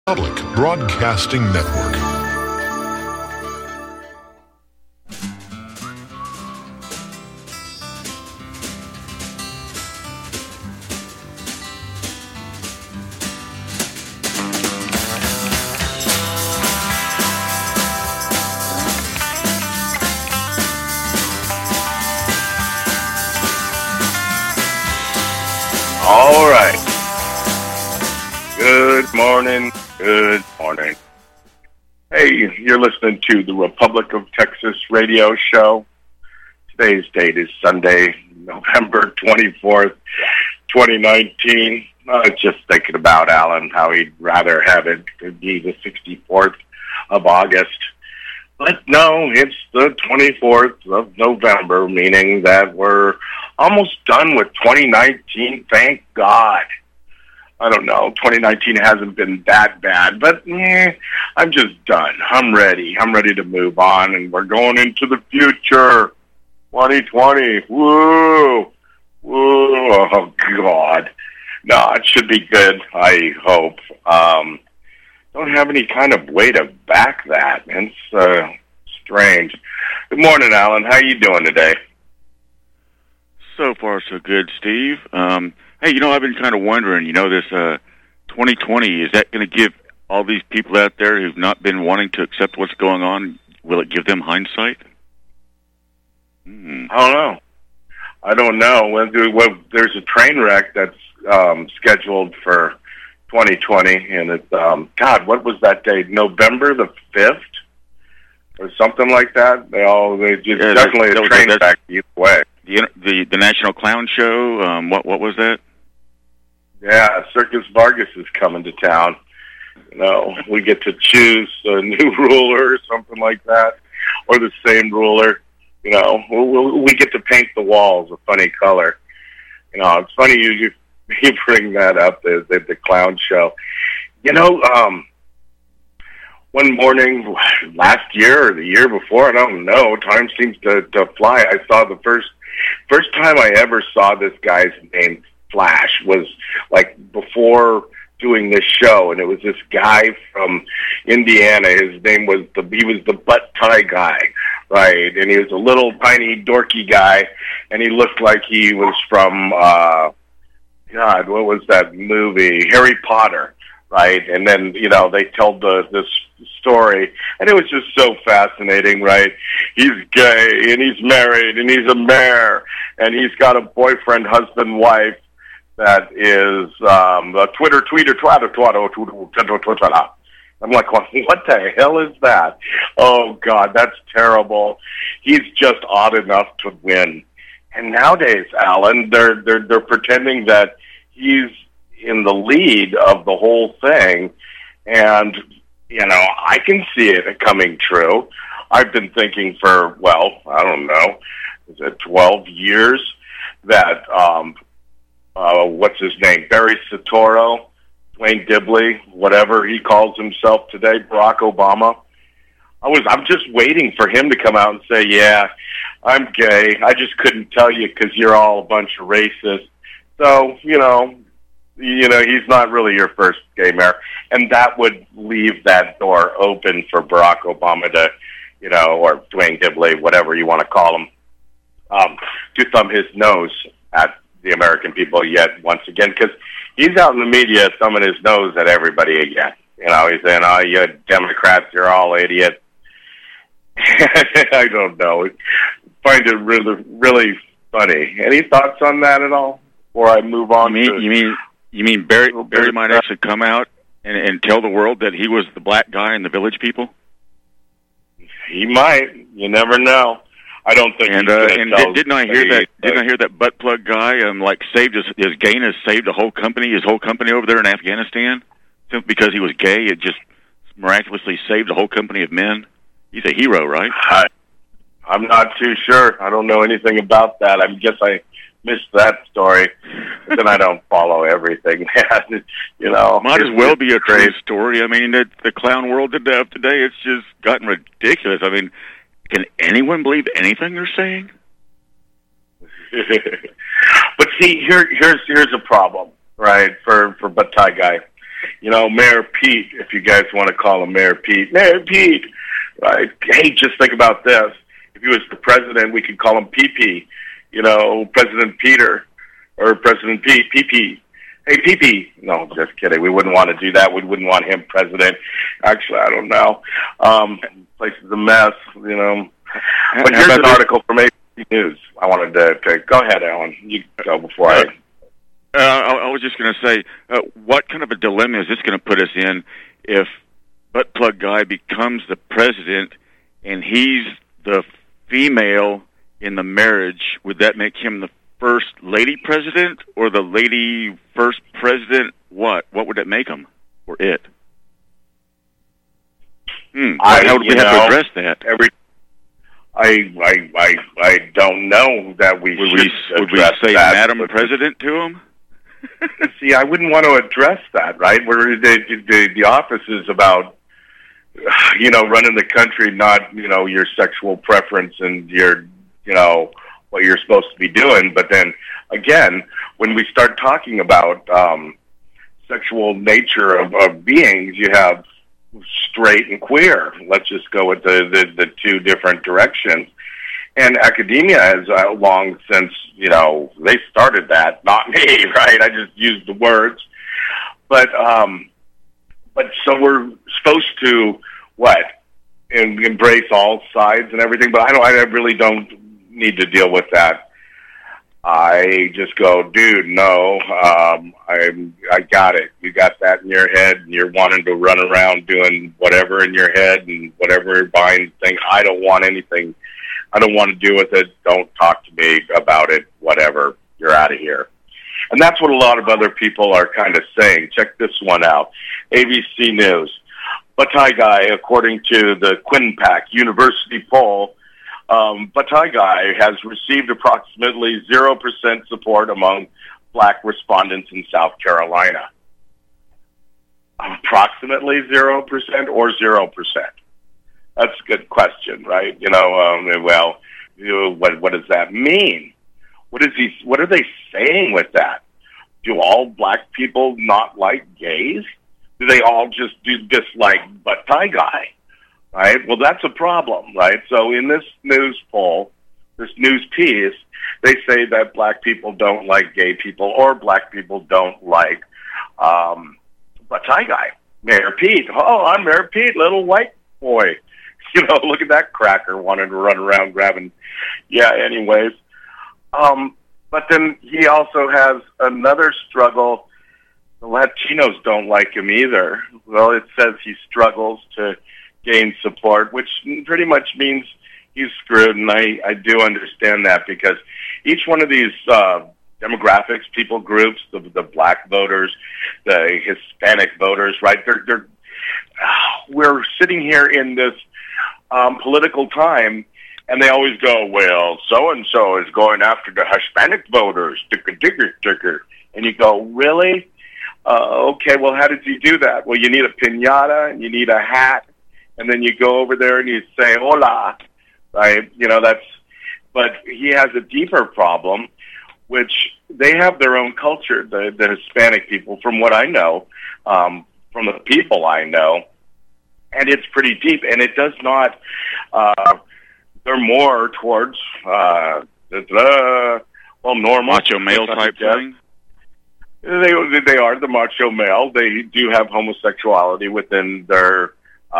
Public Broadcasting Network. All right. Good morning. Good morning. Hey, you're listening to the Republic of Texas radio show. Today's date is Sunday, November 24th, 2019. I was just thinking about Alan, how he'd rather have it be the 64th of August. But no, it's the 24th of November, meaning that we're almost done with 2019, thank God. I don't know, 2019 hasn't been that bad, but I'm just done. I'm ready. I'm ready to move on, and we're going into the future. 2020, woo! Woo, oh, God. No, it should be good, I hope. Don't have any kind of way to back that. It's strange. Good morning, Alan. How you doing today? So far, so good, Steve. Hey, I've been kind of wondering, this 2020, is that going to give all these people out there who've not been wanting to accept what's going on, will it give them hindsight? I don't know. Well, there's a train wreck that's scheduled for 2020, and it's, God, what was that date? November the 5th? Or something like that? Definitely a train wreck either way. The National Clown Show, what was that? Yeah, Circus Vargas is coming to town. We get to choose a new ruler or something like that, or the same ruler. We get to paint the walls a funny color. It's funny you bring that up, the clown show. One morning last year or the year before, I don't know, time seems to fly. I saw the first time I ever saw this guy's name flash was like before doing this show, and it was this guy from Indiana. His name was he was the butt tie guy, right? And he was a little tiny dorky guy, and he looked like he was from God, what was that movie? Harry Potter, right? And then they told this story, and it was just so fascinating, right? He's gay, and he's married, and he's a mayor, and he's got a boyfriend, husband, wife that is a Twitter. I'm like, what the hell is that? Oh God, that's terrible. He's just odd enough to win. And nowadays, Alan, they're pretending that he's in the lead of the whole thing, and I can see it coming true. I've been thinking for, I don't know, is it 12 years that, what's his name, Barry Soetoro, Dwayne Dibley, whatever he calls himself today, Barack Obama. I'm just waiting for him to come out and say, yeah, I'm gay. I just couldn't tell you because you're all a bunch of racists. So, he's not really your first gay mayor. And that would leave that door open for Barack Obama to, or Dwayne Dibley, whatever you want to call him, to thumb his nose at the American people yet once again, because he's out in the media thumbing his nose at everybody again. He's saying, oh, you Democrats, you're all idiots. I don't know. I find it really, really funny. Any thoughts on that at all before I move on? You mean Barry might actually come out and tell the world that he was the black guy in the Village People? He might. You never know. I don't think. And didn't I hear that? Didn't I hear that butt plug guy saved his gayness, saved his whole company over there in Afghanistan, simply because he was gay? It just miraculously saved a whole company of men. He's a hero, right? I'm not too sure. I don't know anything about that. I guess I missed that story, but then I don't follow everything. Might as well be a true story. I mean, the clown world of today, it's just gotten ridiculous. I mean, can anyone believe anything they're saying? But see, here's a problem, right? For Butt Tie Guy, Mayor Pete, if you guys want to call him Mayor Pete. Mayor Pete, right? Hey, just think about this. If he was the president, we could call him PP, President Peter, or President Pete, PP. Hey, PP. No, just kidding. We wouldn't want to do that. We wouldn't want him president. Actually, I don't know. Place is a mess, But here's an article from ABC News. I wanted to go ahead, Alan. You go before I was just going to say, what kind of a dilemma is this going to put us in if Butt Plug Guy becomes the president and he's the female in the marriage? Would that make him the first lady president or the lady first president? What would it make him or it? How would we have to address that? I don't know that we would we say that, Madam President to him? See, I wouldn't want to address that, right? Where the office is about, running the country, not, your sexual preference and your, what you're supposed to be doing. But then, again, when we start talking about sexual nature of beings, you have straight and queer. Let's just go with the two different directions. And academia has long since, they started that, not me, right? I just used the words. But so we're supposed to, embrace all sides and everything, but I really don't need to deal with that. I just go, dude, no, I got it. You got that in your head, and you're wanting to run around doing whatever in your head and whatever, buying things. I don't want anything. I don't want to deal with it. Don't talk to me about it. Whatever. You're out of here. And that's what a lot of other people are kind of saying. Check this one out. ABC News. Bataille Guy, according to the Quinnipiac University poll, Bataille Guy has received approximately 0% support among black respondents in South Carolina. Approximately 0% or 0%? That's a good question, right? What does that mean? What are they saying with that? Do all black people not like gays? Do they all just dislike Bataille Guy? Right? Well, that's a problem, right? So in this news poll, this news piece, they say that black people don't like gay people or black people don't like Bataille Guy. Mayor Pete. Oh, I'm Mayor Pete, little white boy. Look at that cracker wanting to run around grabbing. Yeah, anyways. But then he also has another struggle. The Latinos don't like him either. Well, it says he struggles to gain support, which pretty much means he's screwed, and I do understand that, because each one of these demographics, people groups, the black voters, the Hispanic voters, right? We're sitting here in this political time, and they always go, well, so-and-so is going after the Hispanic voters, ticker. And you go, really? Okay, well, how did you do that? Well, you need a piñata, and you need a hat, and then you go over there and you say, hola, right? But he has a deeper problem, which they have their own culture, the Hispanic people, from what I know, from the people I know, and it's pretty deep, and it does not, they're more towards, normal. Macho male type thing? They are the macho male. They do have homosexuality within their,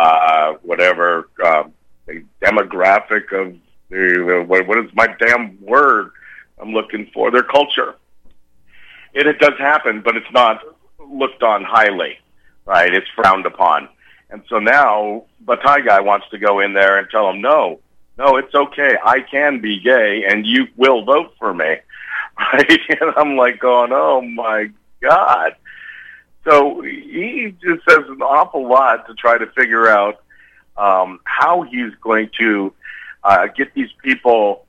demographic of, what is my damn word I'm looking for? Their culture. It does happen, but it's not looked on highly, right? It's frowned upon. And so now, Bataille Guy wants to go in there and tell them, no, it's okay. I can be gay, and you will vote for me. Right? And I'm like going, oh, my God. So he just says an awful lot to try to figure out how he's going to get these people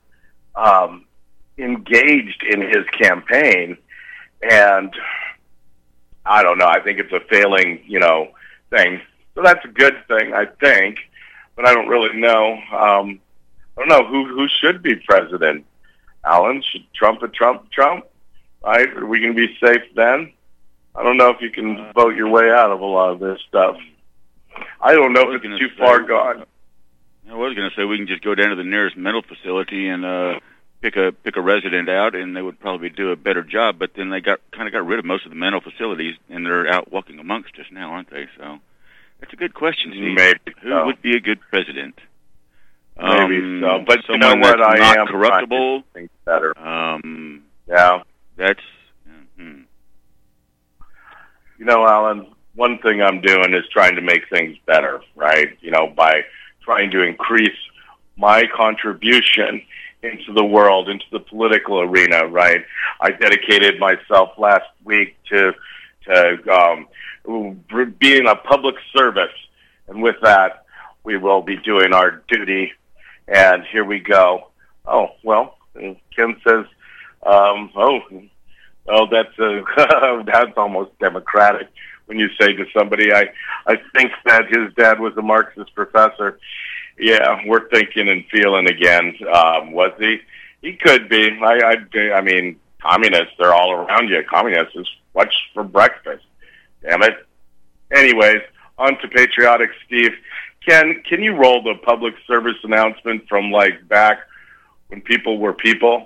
engaged in his campaign. And I don't know. I think it's a failing, thing. So that's a good thing, I think. But I don't really know. I don't know who should be president. Alan, should Trump? Right? Are we going to be safe then? I don't know if you can vote your way out of a lot of this stuff. I don't know if it's too far gone. I was going to say we can just go down to the nearest mental facility and pick a resident out, and they would probably do a better job. But then they got rid of most of the mental facilities, and they're out walking amongst us now, aren't they? So that's a good question, Steve. Maybe who would be a good president? Maybe so, but you know someone what? That's I not am corruptible. Think better. Yeah, that's. You know, Alan, one thing I'm doing is trying to make things better, right? You know, by trying to increase my contribution into the world, into the political arena, right? I dedicated myself last week to being a public service, and with that, we will be doing our duty. And here we go. Oh, well, Ken says, that's almost democratic when you say to somebody, I think that his dad was a Marxist professor. Yeah, we're thinking and feeling again. Was he? He could be. I mean, communists, they're all around you. Communists is what's for breakfast. Damn it. Anyways, on to patriotic Steve. Can you roll the public service announcement from, like, back when people were people?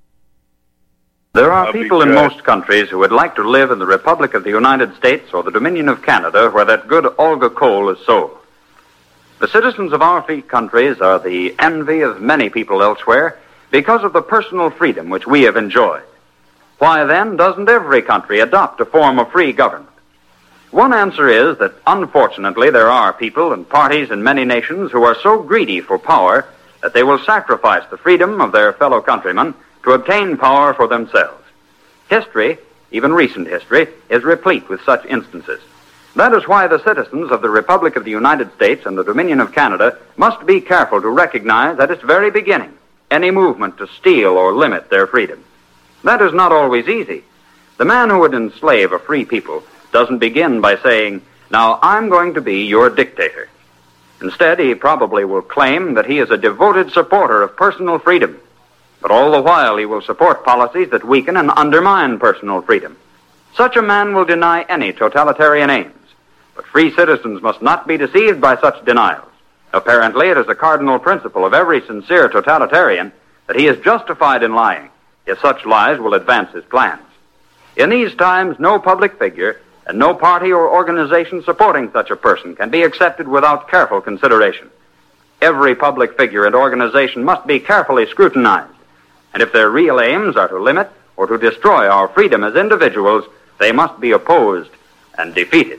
There are people in most countries who would like to live in the Republic of the United States or the Dominion of Canada where that good Olga coal is sold. The citizens of our free countries are the envy of many people elsewhere because of the personal freedom which we have enjoyed. Why, then, doesn't every country adopt a form of free government? One answer is that, unfortunately, there are people and parties in many nations who are so greedy for power that they will sacrifice the freedom of their fellow countrymen to obtain power for themselves. History, even recent history, is replete with such instances. That is why the citizens of the Republic of the United States and the Dominion of Canada must be careful to recognize at its very beginning any movement to steal or limit their freedom. That is not always easy. The man who would enslave a free people doesn't begin by saying, "Now I'm going to be your dictator." Instead, he probably will claim that he is a devoted supporter of personal freedom. But all the while, he will support policies that weaken and undermine personal freedom. Such a man will deny any totalitarian aims. But free citizens must not be deceived by such denials. Apparently, it is a cardinal principle of every sincere totalitarian that he is justified in lying, if such lies will advance his plans. In these times, no public figure and no party or organization supporting such a person can be accepted without careful consideration. Every public figure and organization must be carefully scrutinized. And if their real aims are to limit or to destroy our freedom as individuals, they must be opposed and defeated.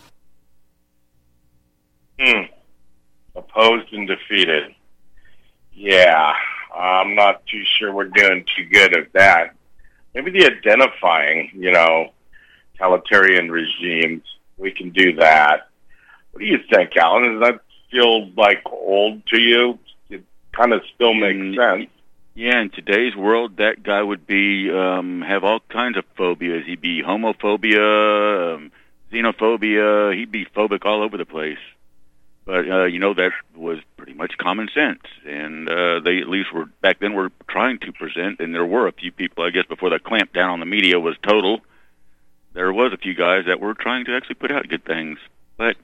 Opposed and defeated. Yeah, I'm not too sure we're doing too good at that. Maybe the identifying, totalitarian regimes, we can do that. What do you think, Alan? Does that feel like old to you? It kind of still makes sense. Yeah, in today's world, that guy would be have all kinds of phobias. He'd be homophobia, xenophobia. He'd be phobic all over the place. But that was pretty much common sense, and they at least back then were trying to present. And there were a few people, I guess, before the clamp down on the media was total. There was a few guys that were trying to actually put out good things. But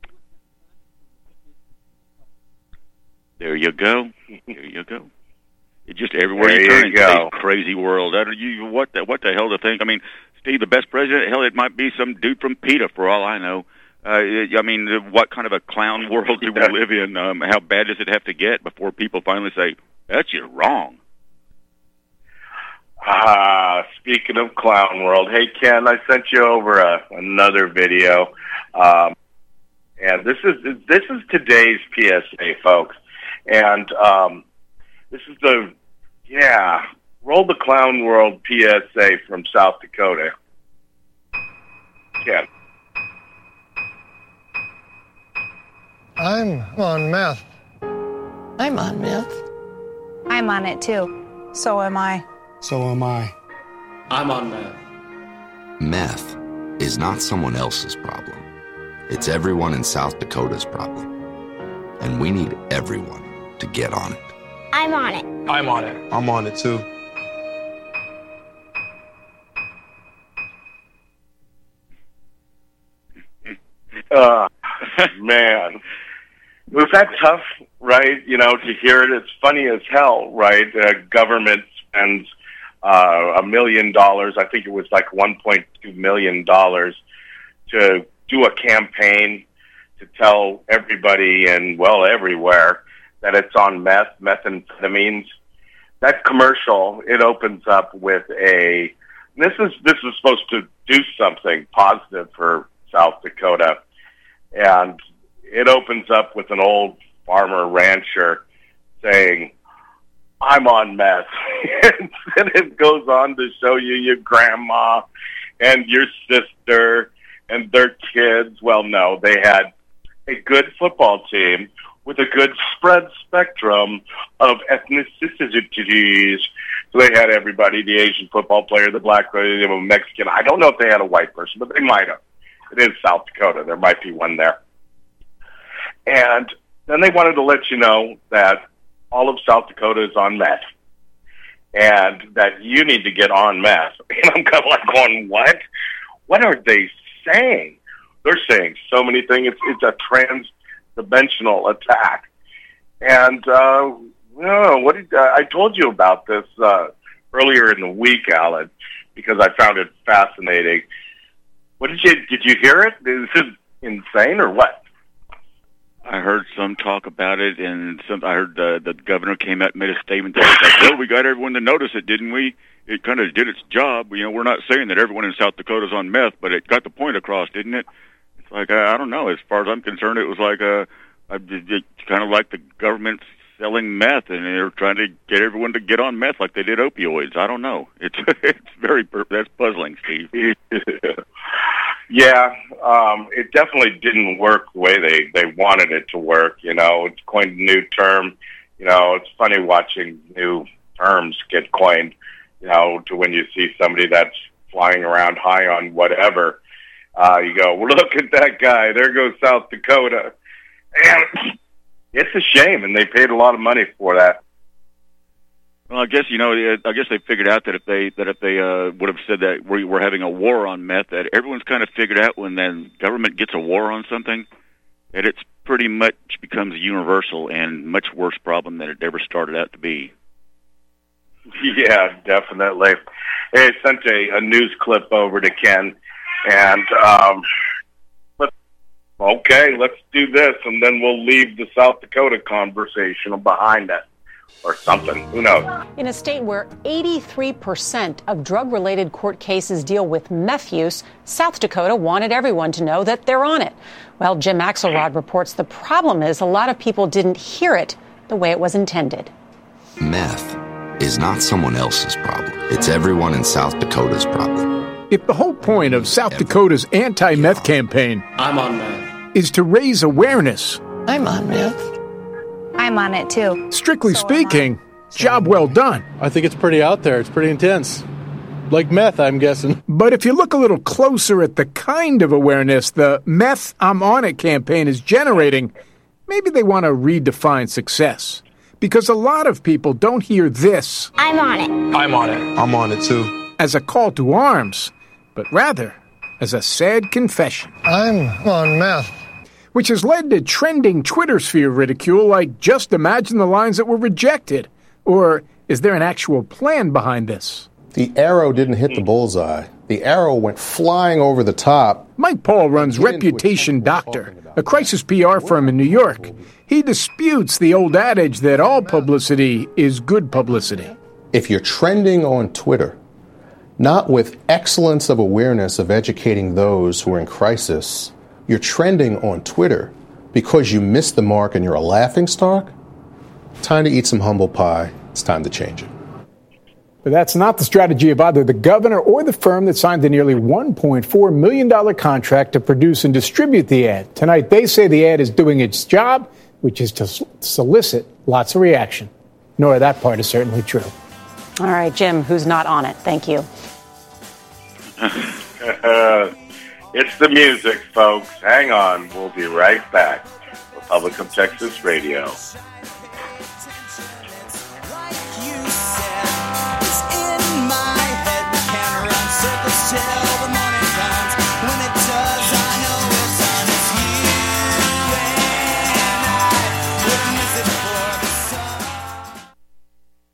there you go. There you go. It's just everywhere you turn in today's crazy world. What the hell to think? I mean, Steve, the best president, hell, it might be some dude from PETA for all I know. What kind of a clown world do we live in? How bad does it have to get before people finally say, that's just wrong? Speaking of clown world, hey, Ken, I sent you over another video. And this is today's PSA, folks. And this is roll the clown world PSA from South Dakota. Ken. I'm on meth. I'm on meth. I'm on it too. So am I. So am I. I'm on meth. Meth is not someone else's problem. It's everyone in South Dakota's problem. And we need everyone to get on it. I'm on it. I'm on it. I'm on it too. Man. Was that tough, right? To hear it. It's funny as hell, right? Government spends $1 million. I think it was like $1.2 million to do a campaign to tell everybody and, well, everywhere that it's on methamphetamines. That commercial, it opens up with this is supposed to do something positive for South Dakota. And it opens up with an old farmer rancher saying, I'm on meth. And it goes on to show you your grandma and your sister and their kids. Well, no, they had a good football team with a good spread spectrum of ethnicities. So they had everybody, the Asian football player, the black player, the Mexican. I don't know if they had a white person, but they might have. It is South Dakota. There might be one there. And then they wanted to let you know that all of South Dakota is on meth and that you need to get on meth. And I'm kind of like going, what? What are they saying? They're saying so many things. It's a trans-dimensional attack. And I told you about this earlier in the week, Alan, because I found it fascinating. Did you hear it? Is this insane or what? I heard some talk about it, and I heard the governor came out and made a statement that was like, well, we got everyone to notice it, didn't we? It kind of did its job. We're not saying that everyone in South Dakota is on meth, but it got the point across, didn't it? It's like, I don't know. As far as I'm concerned, it was like kind of like the government selling meth, and they're trying to get everyone to get on meth like they did opioids. I don't know. It's that's puzzling, Steve. Yeah, it definitely didn't work the way they wanted it to work. It's coined a new term. It's funny watching new terms get coined, to when you see somebody that's flying around high on whatever, you go, well, look at that guy. There goes South Dakota. And it's a shame, and they paid a lot of money for that. Well, I guess they figured out that if they would have said that we were having a war on meth, that everyone's kind of figured out when the government gets a war on something, that it's pretty much becomes universal and much worse problem than it ever started out to be. Yeah, definitely. Hey, I sent a news clip over to Ken, and let's do this, and then we'll leave the South Dakota conversation behind it. Or something. Who knows? In a state where 83% of drug-related court cases deal with meth use, South Dakota wanted everyone to know that they're on it. Well, Jim Axelrod reports the problem is a lot of people didn't hear it the way it was intended. Meth is not someone else's problem. It's everyone in South Dakota's problem. If the whole point of South Dakota's anti-meth campaign I'm on meth. is to raise awareness, I'm on meth. I'm on it, too. Strictly speaking, job well done. I think it's pretty out there. It's pretty intense. Like meth, I'm guessing. But if you look a little closer at the kind of awareness the Meth I'm On It campaign is generating, maybe they want to redefine success. Because a lot of people don't hear this. I'm on it. I'm on it. I'm on it, too. As a call to arms, but rather as a sad confession. I'm on meth. Which has led to trending Twitter sphere ridicule like, just imagine the lines that were rejected. Or, is there an actual plan behind this? The arrow didn't hit the bullseye. The arrow went flying over the top. Mike Paul runs Reputation Doctor, a crisis PR firm in New York. He disputes the old adage that all publicity is good publicity. If you're trending on Twitter, not with excellence of awareness of educating those who are in crisis, you're trending on Twitter because you missed the mark and you're a laughingstock, time to eat some humble pie. It's time to change it. But that's not the strategy of either the governor or the firm that signed the nearly $1.4 million contract to produce and distribute the ad. Tonight, they say the ad is doing its job, which is to solicit lots of reaction. Nora, that part is certainly true. All right, Jim, who's not on it? Thank you. It's the music, folks. Hang on. We'll be right back. Republic of Texas Radio. Till the morning comes. When it does, I know it's on its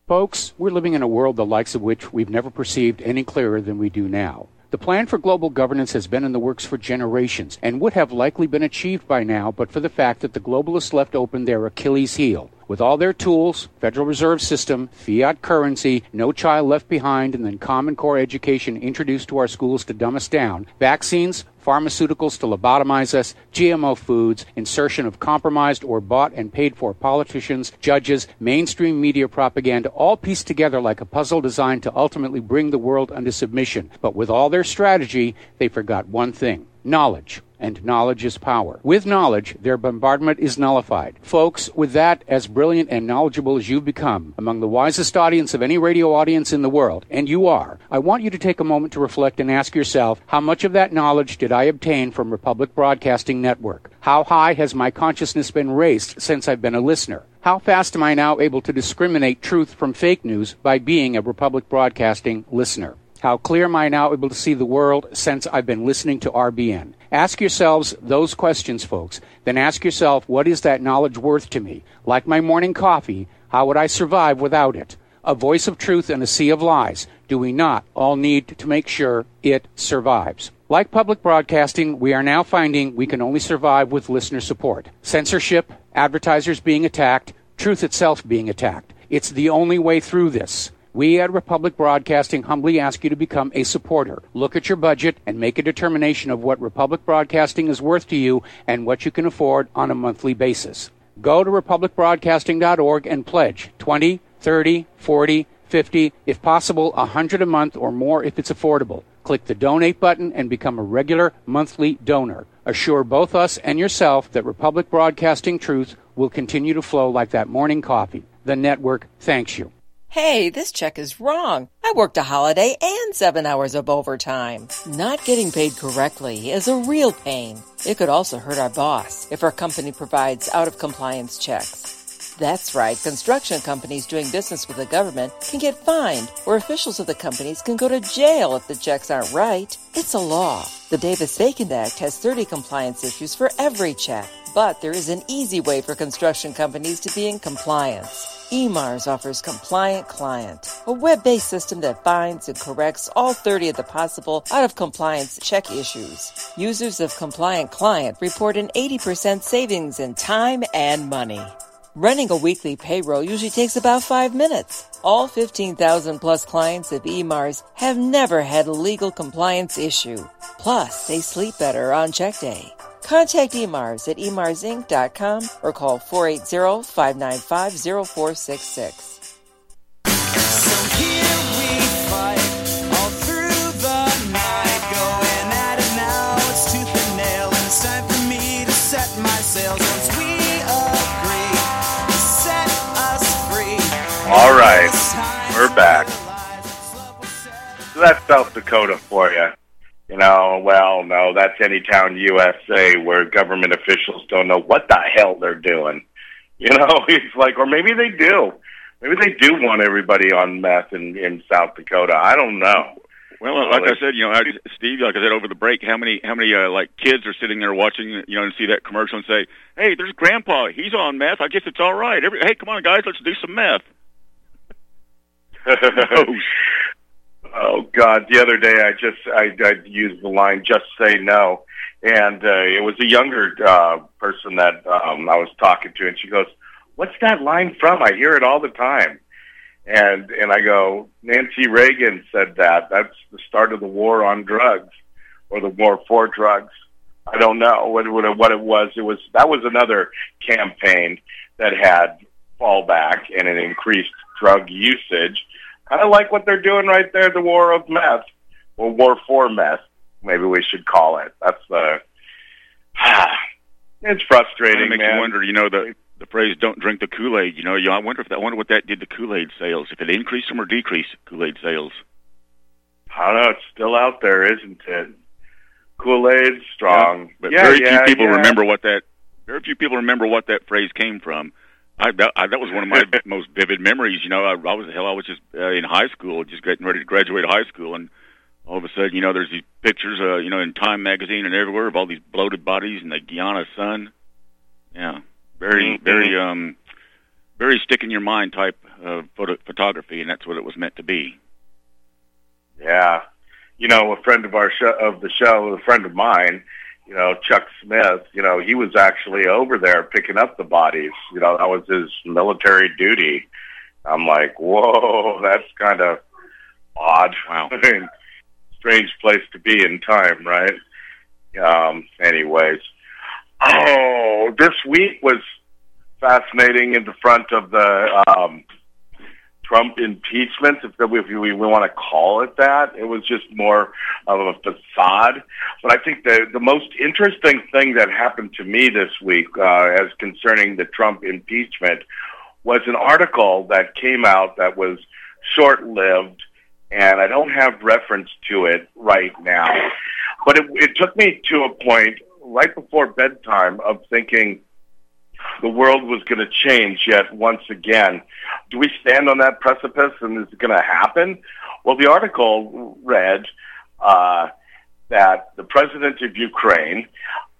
Folks, we're living in a world the likes of which we've never perceived any clearer than we do now. The plan for global governance has been in the works for generations and would have likely been achieved by now but for the fact that the globalists left open their Achilles heel. With all their tools, Federal Reserve System, fiat currency, no child left behind, and then Common Core education introduced to our schools to dumb us down, vaccines, pharmaceuticals to lobotomize us, GMO foods, insertion of compromised or bought and paid for politicians, judges, mainstream media propaganda, all pieced together like a puzzle designed to ultimately bring the world under submission. But with all their strategy, they forgot one thing: knowledge. And knowledge is power. With knowledge, their bombardment is nullified. Folks, with that, as brilliant and knowledgeable as you've become, among the wisest audience of any radio audience in the world, and you are, I want you to take a moment to reflect and ask yourself, how much of that knowledge did I obtain from Republic Broadcasting Network? How high has my consciousness been raised since I've been a listener? How fast am I now able to discriminate truth from fake news by being a Republic Broadcasting listener? How clear am I now able to see the world since I've been listening to RBN? Ask yourselves those questions, folks. Then ask yourself, what is that knowledge worth to me? Like my morning coffee, how would I survive without it? A voice of truth in a sea of lies. Do we not all need to make sure it survives? Like public broadcasting, we are now finding we can only survive with listener support. Censorship, advertisers being attacked, truth itself being attacked. It's the only way through this. We at Republic Broadcasting humbly ask you to become a supporter. Look at your budget and make a determination of what Republic Broadcasting is worth to you and what you can afford on a monthly basis. Go to republicbroadcasting.org and pledge $20, $30, $40, $50, if possible, $100 a month or more if it's affordable. Click the donate button and become a regular monthly donor. Assure both us and yourself that Republic Broadcasting truth will continue to flow like that morning coffee. The network thanks you. Hey, this check is wrong. I worked a holiday and 7 hours of overtime. Not getting paid correctly is a real pain. It could also hurt our boss if our company provides out-of-compliance checks. That's right, construction companies doing business with the government can get fined, or officials of the companies can go to jail if the checks aren't right. It's a law. The Davis-Bacon Act has 30 compliance issues for every check, but there is an easy way for construction companies to be in compliance. EMARS offers Compliant Client, a web-based system that finds and corrects all 30 of the possible out-of-compliance check issues. Users of Compliant Client report an 80% savings in time and money. Running a weekly payroll usually takes about 5 minutes. All 15,000 plus clients of EMARS have never had a legal compliance issue. Plus, they sleep better on check day. Contact EMARS at emarsinc.com or call 480-595-0466. So here we fight all through the night, going at it now, it's tooth and nail, and it's time for me to set my sails once we agree to set us free. All right, we're back. So that's South Dakota for you. You know, well, no, that's Anytown, USA, where government officials don't know what the hell they're doing. You know, it's like, or maybe they do. Maybe they do want everybody on meth in South Dakota. I don't know. Well, like I said, you know, Steve, like I said over the break, how many like kids are sitting there watching, you know, and see that commercial and say, "Hey, there's Grandpa. He's on meth. I guess it's all right. Hey, come on, guys, let's do some meth." Oh God! The other day, I used the line "Just say no," and it was a younger person that I was talking to, and she goes, "What's that line from? I hear it all the time." And I go, Nancy Reagan said that. That's the start of the war on drugs, or the war for drugs. I don't know what it was. That was another campaign that had fallback and an increased drug usage. Kind of like what they're doing right there, the war of meth, or war for meth, maybe we should call it. That's it's frustrating, it makes man. You wonder, you know, the phrase "don't drink the Kool-Aid." You know, I wonder what that did to Kool-Aid sales. If it increased them or decreased Kool-Aid sales. I don't know. It's still out there, isn't it? Kool-Aid's strong, but very few people remember what that. Very few people remember what that phrase came from. That was one of my most vivid memories. You know, I was just in high school, just getting ready to graduate high school, and all of a sudden, you know, there's these pictures, you know, in Time magazine and everywhere of all these bloated bodies in the Guyana sun. Yeah, very very stick-in-your-mind type of photography, and that's what it was meant to be. Yeah. You know, a friend of the show, a friend of mine, you know, Chuck Smith, you know, he was actually over there picking up the bodies. You know, that was his military duty. I'm like, whoa, that's kind of odd. Wow. I mean, strange place to be in time, right? Anyways. Oh, this week was fascinating in the front of the Trump impeachment, if we want to call it that. It was just more of a facade. But I think the most interesting thing that happened to me this week as concerning the Trump impeachment was an article that came out that was short-lived, and I don't have reference to it right now. But it took me to a point right before bedtime of thinking the world was going to change yet once again. Do we stand on that precipice, and is it going to happen? Well, the article read that the president of Ukraine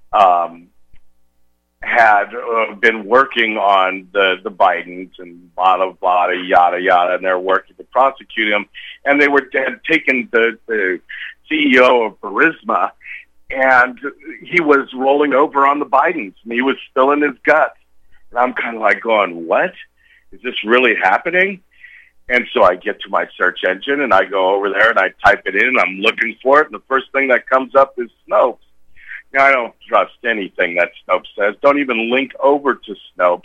had been working on the Bidens and blah, blah, yada, yada, and they're working to prosecute him. And they had taken the CEO of Burisma, and he was rolling over on the Bidens, and he was spilling his guts. And I'm kind of like going, what? Is this really happening? And so I get to my search engine, and I go over there, and I type it in, and I'm looking for it, and the first thing that comes up is Snopes. Now, I don't trust anything that Snopes says. Don't even link over to Snopes.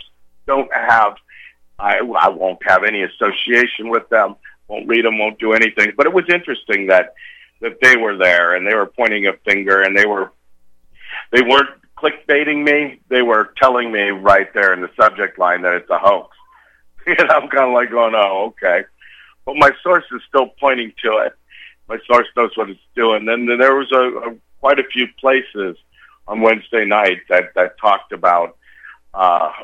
I won't have any association with them. Won't read them, won't do anything. But it was interesting that they were there, and they were pointing a finger, and they weren't clickbaiting me. They were telling me right there in the subject line that it's a hoax. And I'm kind of like going, oh, okay. But my source is still pointing to it. My source knows what it's doing. And then there was quite a few places on Wednesday night that talked about a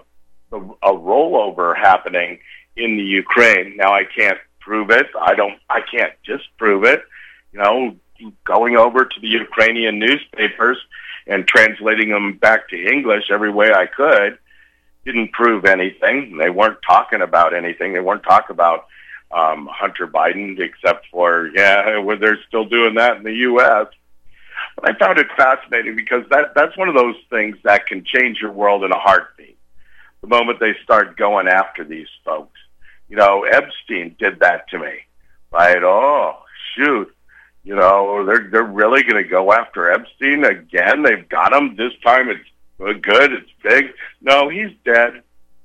rollover happening in the Ukraine. Now, I can't prove it. I can't disprove it. You know, going over to the Ukrainian newspapers and translating them back to English every way I could didn't prove anything. They weren't talking about anything. They weren't talking about Hunter Biden, except for, they're still doing that in the U.S. But I found it fascinating because that's one of those things that can change your world in a heartbeat. The moment they start going after these folks. You know, Epstein did that to me. Right? Oh, shoot. You know, they're really going to go after Epstein again. They've got him. This time it's good. It's big. No, he's dead.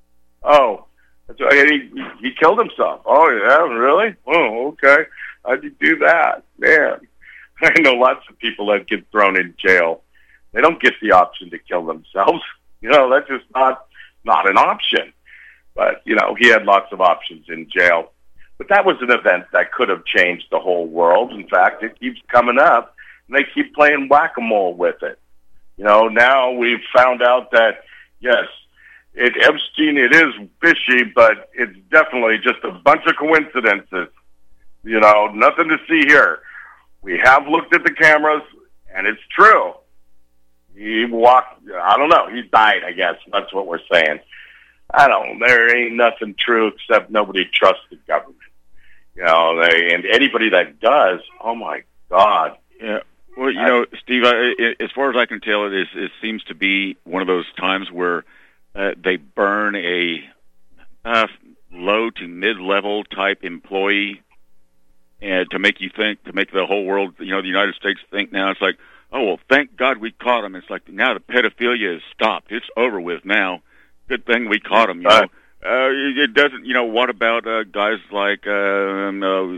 Oh, he killed himself. Oh, yeah, really? Oh, okay. How'd you do that? Man, I know lots of people that get thrown in jail. They don't get the option to kill themselves. You know, that's just not an option. But, you know, he had lots of options in jail. But that was an event that could have changed the whole world. In fact, it keeps coming up, and they keep playing whack-a-mole with it. You know, now we've found out that, yes, Epstein, it is fishy, but it's definitely just a bunch of coincidences. You know, nothing to see here. We have looked at the cameras, and it's true. He died, I guess. That's what we're saying. There ain't nothing true except nobody trusts the government. You know, and anybody that does, oh my God. Yeah. Well, you know, Steve, as far as I can tell, it seems to be one of those times where they burn a low to mid-level type employee, and to make the whole world, you know, the United States think now. It's like, oh, well, thank God we caught him. It's like, now the pedophilia is stopped. It's over with now. Good thing we caught him, you know. It doesn't, you know, what about guys like over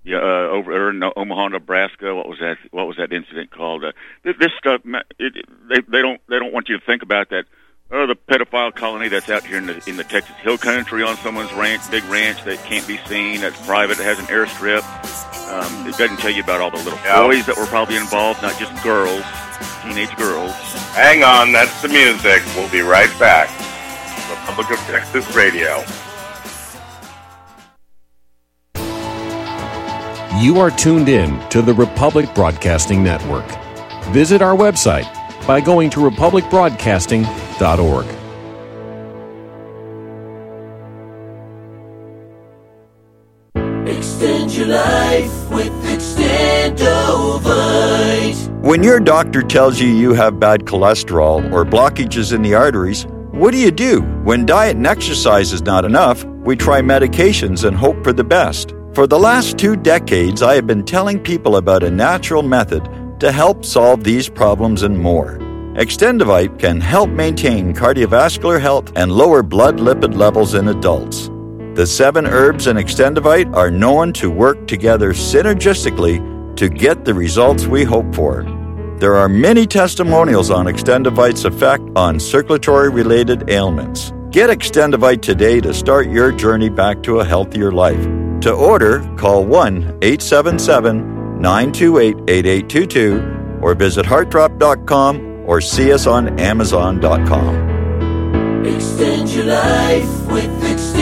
in Omaha, Nebraska? What was that incident called? This stuff, they don't want you to think about that. Oh, the pedophile colony that's out here in the Texas Hill Country on someone's ranch, big ranch that can't be seen, that's private, that has an airstrip. It doesn't tell you about all the little boys that were probably involved, not just girls, teenage girls. Hang on, that's the music. We'll be right back. Republic of Texas Radio. You are tuned in to the Republic Broadcasting Network. Visit our website by going to republicbroadcasting.org. When your doctor tells you have bad cholesterol or blockages in the arteries, what do? When diet and exercise is not enough, we try medications and hope for the best. For the last 2 decades, I have been telling people about a natural method to help solve these problems and more. Extendivite can help maintain cardiovascular health and lower blood lipid levels in adults. The 7 herbs in Extendivite are known to work together synergistically to get the results we hope for. There are many testimonials on Extendivite's effect on circulatory-related ailments. Get Extendivite today to start your journey back to a healthier life. To order, call 1-877-928-8822 or visit heartdrop.com or see us on amazon.com. Extend your life with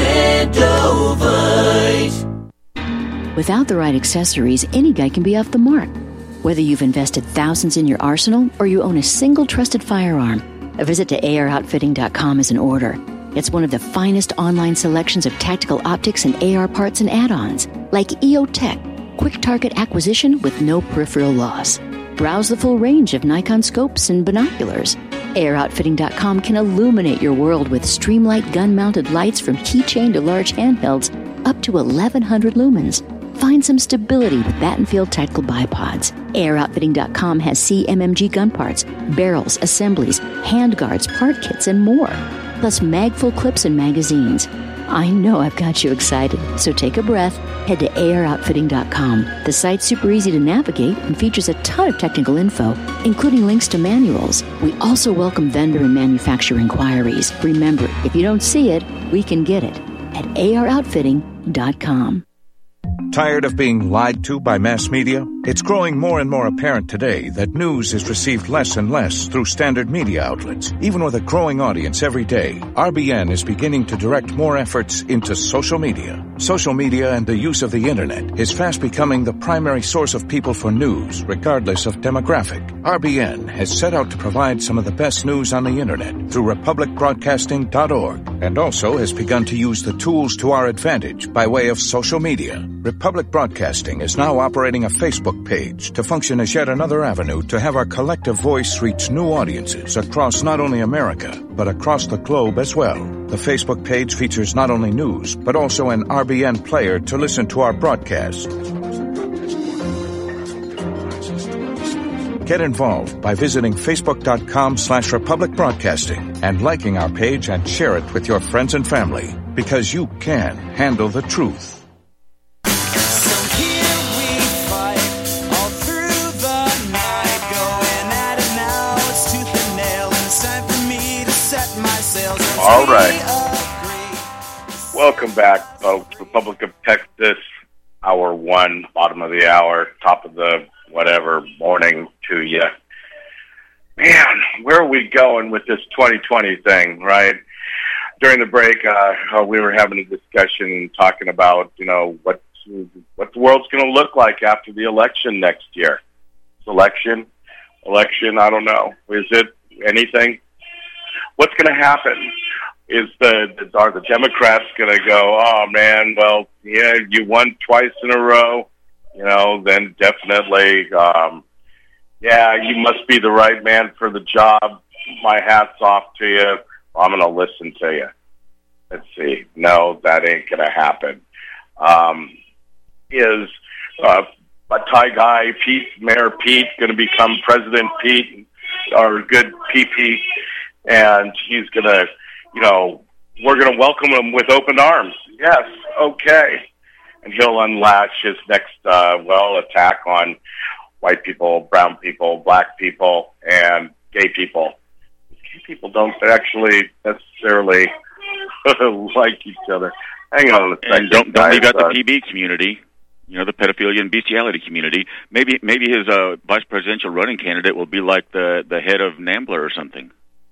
Extendovite. Without the right accessories, any guy can be off the mark. Whether you've invested thousands in your arsenal or you own a single trusted firearm, a visit to AROutfitting.com is in order. It's one of the finest online selections of tactical optics and AR parts and add-ons, like EOTech, quick target acquisition with no peripheral loss. Browse the full range of Nikon scopes and binoculars. AROutfitting.com can illuminate your world with Streamlight gun-mounted lights from keychain to large handhelds up to 1,100 lumens. Find some stability with Battenfield tactical bipods. AROutfitting.com has CMMG gun parts, barrels, assemblies, handguards, part kits, and more. Plus mag-full clips and magazines. I know I've got you excited, so take a breath. Head to AROutfitting.com. The site's super easy to navigate and features a ton of technical info, including links to manuals. We also welcome vendor and manufacturer inquiries. Remember, if you don't see it, we can get it at AROutfitting.com. Tired of being lied to by mass media? It's growing more and more apparent today that news is received less and less through standard media outlets. Even with a growing audience every day, RBN is beginning to direct more efforts into social media. Social media and the use of the internet is fast becoming the primary source of people for news, regardless of demographic. RBN has set out to provide some of the best news on the internet through republicbroadcasting.org, and also has begun to use the tools to our advantage by way of social media. Republic Broadcasting is now operating a Facebook page to function as yet another avenue to have our collective voice reach new audiences across not only America, but across the globe as well. The Facebook page features not only news, but also an RBN player to listen to our broadcast. Get involved by visiting facebook.com/Republic Broadcasting and liking our page and share it with your friends and family, because you can handle the truth. All right. Welcome back, folks. Republic of Texas, hour 1, bottom of the hour, top of the whatever morning to you. Man, where are we going with this 2020 thing, right? During the break, we were having a discussion talking about, what the world's going to look like after the election next year. Election, I don't know. Is it anything? What's going to happen? Are the Democrats going to go, oh, man, well, yeah, you won twice in a row, then definitely, you must be the right man for the job. My hat's off to you. I'm going to listen to you. Let's see. No, that ain't going to happen. Is a Thai guy, Mayor Pete, going to become President Pete, or good PP? And he's going to, we're going to welcome him with open arms. Yes, okay. And he'll unlatch his next, attack on white people, brown people, black people, and gay people. Gay people don't actually necessarily like each other. Hang on a second. And don't leave out the PB community, the pedophilia and bestiality community. Maybe his vice presidential running candidate will be like the head of NAMBLA or something.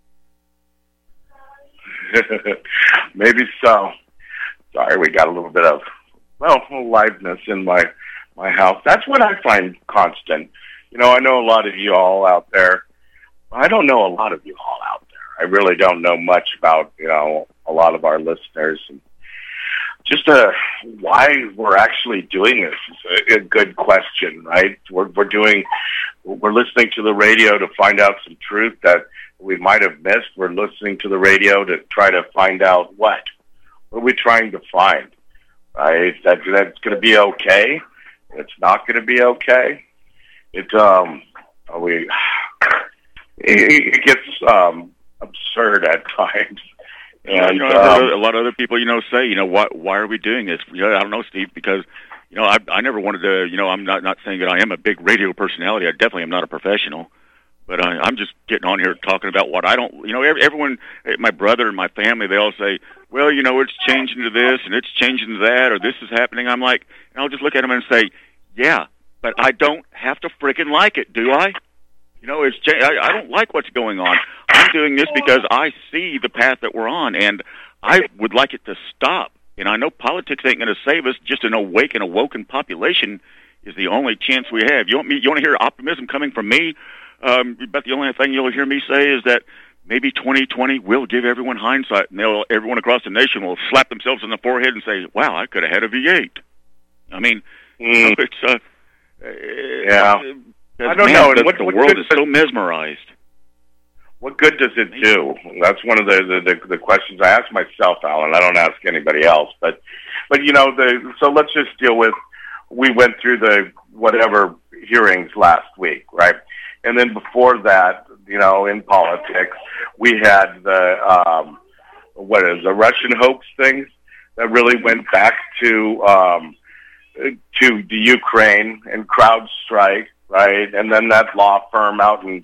Maybe so. Sorry, we got a little bit of aliveness in my house. That's what I find constant. I know a lot of you all out there. I don't know a lot of you all out there. I really don't know much about a lot of our listeners, and just why we're actually doing this is a good question, right? We're doing We're listening to the radio to find out some truth that we might have missed. We're listening to the radio to try to find out what. What are we trying to find? Right? That's going to be okay. It's not going to be okay. It gets absurd at times. And I've heard a lot of other people, say, why are we doing this? I don't know, Steve, because I never wanted to. I'm not saying that I am a big radio personality. I definitely am not a professional. But I'm just getting on here talking about what I don't, everyone, my brother and my family, they all say, well, it's changing to this and it's changing to that, or this is happening. I'm like, and I'll just look at them and say, yeah, but I don't have to freaking like it, do I? I don't like what's going on. I'm doing this because I see the path that we're on, and I would like it to stop. And I know politics ain't going to save us. Just an awake and awoken population is the only chance we have. You want to hear optimism coming from me? But the only thing you'll hear me say is that maybe 2020 will give everyone hindsight, and everyone across the nation will slap themselves on the forehead and say, wow, I could have had a V8. I mean, it's... yeah. I don't know. The world is so mesmerized. What good does it do? That's one of the questions I ask myself, Alan. I don't ask anybody else. But so let's just deal with, we went through the whatever hearings last week, right? And then before that, in politics, we had the Russian hoax things that really went back to the Ukraine and CrowdStrike, right? And then that law firm out in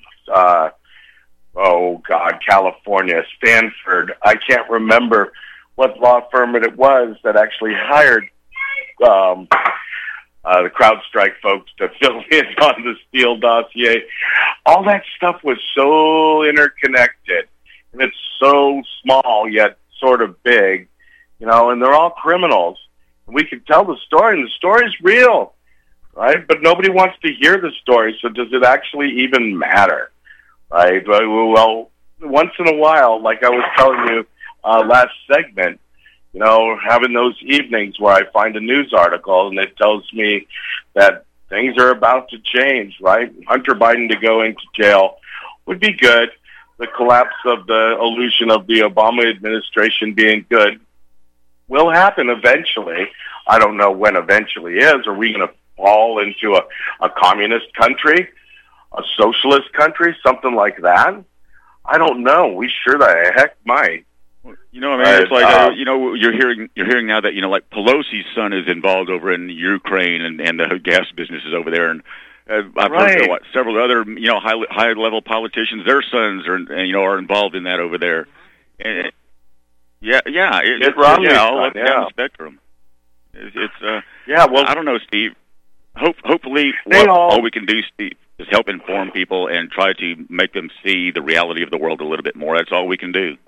California, Stanford. I can't remember what law firm it was that actually hired the CrowdStrike folks to fill in on the Steele dossier. All that stuff was so interconnected, and it's so small yet sort of big, and they're all criminals. We can tell the story, and the story's real, right? But nobody wants to hear the story, so does it actually even matter, right? Well, once in a while, like I was telling you last segment, having those evenings where I find a news article and it tells me that things are about to change, right? Hunter Biden to go into jail would be good. The collapse of the illusion of the Obama administration being good will happen eventually. I don't know when eventually is. Are we going to fall into a communist country, a socialist country, something like that? I don't know. We sure the heck might. It's like you're hearing now that like Pelosi's son is involved over in Ukraine and the gas businesses over there, and I've heard several other high level politicians, their sons are involved in that over there. And it's all up down the spectrum. I don't know, Steve. Hopefully, all we can do, Steve, is help inform people and try to make them see the reality of the world a little bit more. That's all we can do.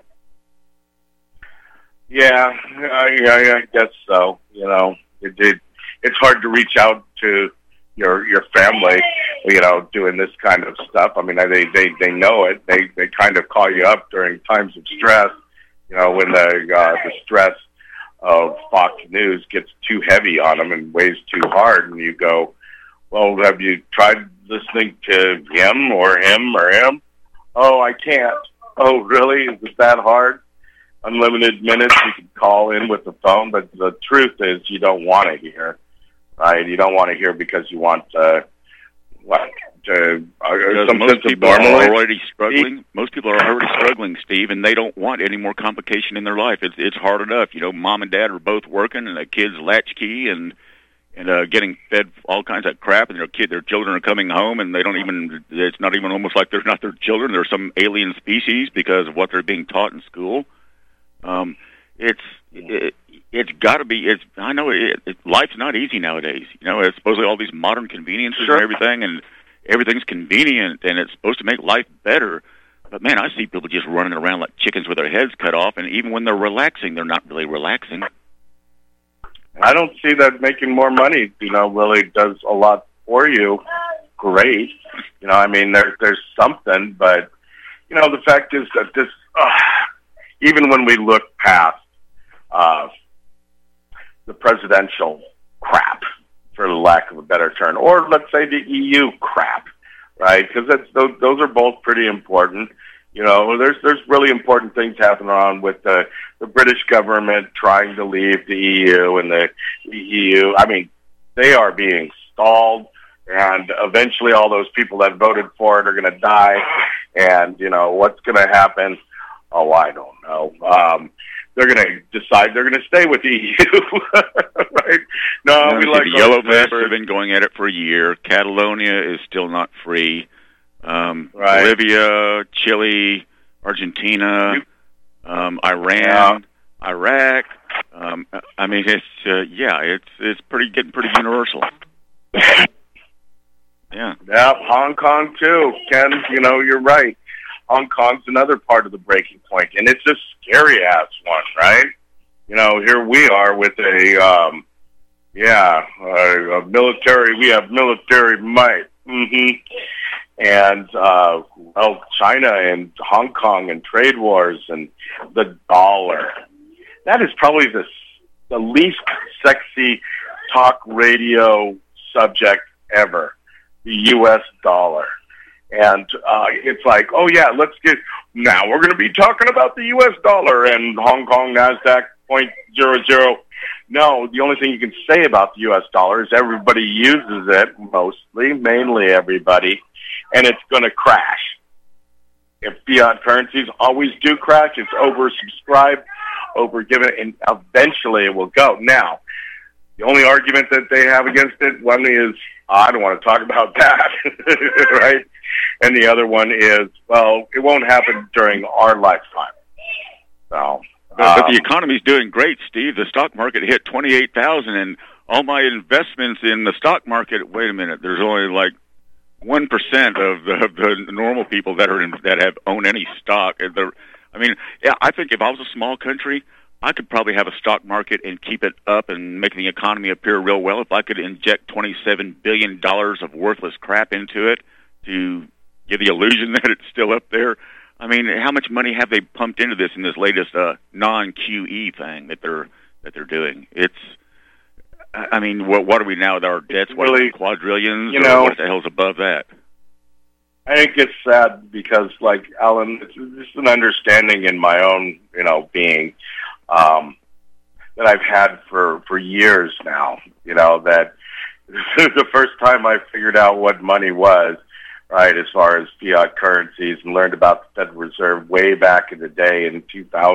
Yeah, I guess so. It's hard to reach out to your family, doing this kind of stuff. I mean, they know it. They kind of call you up during times of stress. When the stress of Fox News gets too heavy on them and weighs too hard, and you go, well, have you tried listening to him or him or him? Oh, I can't. Oh, really? Is it that hard? Unlimited minutes, you can call in with the phone, but the truth is you don't want to hear, right? You don't want to hear because you want most people are already struggling. Most people are already struggling, Steve, and they don't want any more complication in their life. It's hard enough. Mom and dad are both working, and the kids latchkey and getting fed all kinds of crap, and their children are coming home, and it's not even almost like they're not their children. They're some alien species because of what they're being taught in school. It's got to be. I know life's not easy nowadays. It's supposedly all these modern conveniences and everything, and everything's convenient, and it's supposed to make life better. But man, I see people just running around like chickens with their heads cut off, and even when they're relaxing, they're not really relaxing. I don't see that making more money, really does a lot for you. Great, I mean, there's something, but the fact is that this. Even when we look past the presidential crap, for lack of a better term, or let's say the EU crap, right? Because those are both pretty important. There's really important things happening on with the British government trying to leave the EU, and the EU. I mean, they are being stalled, and eventually all those people that voted for it are going to die. And what's going to happen? Oh, I don't know. They're going to decide they're going to stay with the EU, right? No, we like the Yellow Vests have been going at it for a year. Catalonia is still not free. Right. Bolivia, Chile, Argentina, Iran, Iraq. I mean, it's getting pretty universal. Yeah. Yeah, Hong Kong too, Ken. You're right. Hong Kong's another part of the breaking point, and it's a scary ass one, right? Here we are with a military. We have military might. And China and Hong Kong and trade wars and the dollar. That is probably the least sexy talk radio subject ever. The U.S. dollar. And it's like, oh yeah, now we're going to be talking about the U.S. dollar and Hong Kong NASDAQ 0.00. No, the only thing you can say about the U.S. dollar is everybody uses it, mainly everybody, and it's going to crash. If fiat currencies always do crash, it's oversubscribed, overgiven, and eventually it will go. Now, the only argument that they have against it, one is, I don't want to talk about that, right? And the other one is, well, it won't happen during our lifetime. So, but the economy's doing great, Steve. The stock market hit 28,000, and all my investments in the stock market. Wait a minute, there's only like 1% of the normal people that have owned any stock. I think if I was a small country, I could probably have a stock market and keep it up and make the economy appear real well. If I could inject $27 billion of worthless crap into it to give the illusion that it's still up there. I mean, how much money have they pumped into this in this latest non-QE thing that they're doing? It's, I mean, what are we now with our debts? What really, quadrillions? What the hell's above that? I think it's sad because, like, Alan, it's just an understanding in my own, being that I've had for years now. That this is the first time I figured out what money was. Right, as far as fiat currencies, and learned about the Federal Reserve way back in the day in